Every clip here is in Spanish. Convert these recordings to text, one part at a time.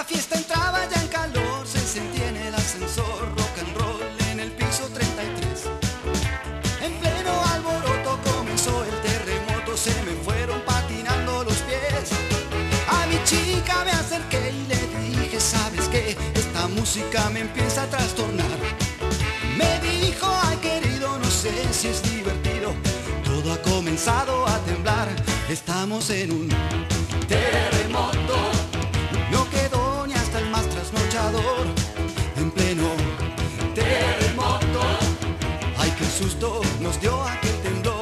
fiesta entraba ya en calor, se sentía en el ascensor, rock and roll en el piso 33. En pleno alboroto comenzó el terremoto, se me fueron patinando los pies. A mi chica me acerqué y le dije, ¿sabes qué? Esta música me empieza a trastornar. Me dijo, ay querido, no sé si es divertido, todo ha comenzado a temblar. Estamos en un terremoto, no quedó ni hasta el más trasnochador. En pleno terremoto, ay qué susto nos dio aquel temblor.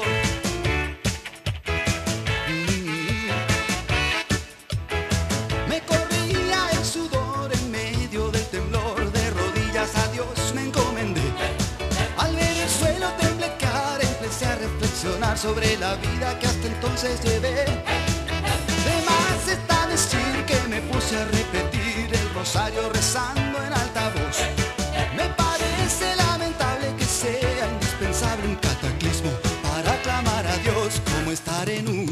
Me corría el sudor en medio del temblor, de rodillas a Dios me encomendé. Al ver el suelo temblecar empecé a reflexionar sobre la vida que hasta entonces llevé. De más está decir que me puse a repetir el rosario rezando en alta voz. Me parece lamentable que sea indispensable un cataclismo para clamar a Dios, como estar en un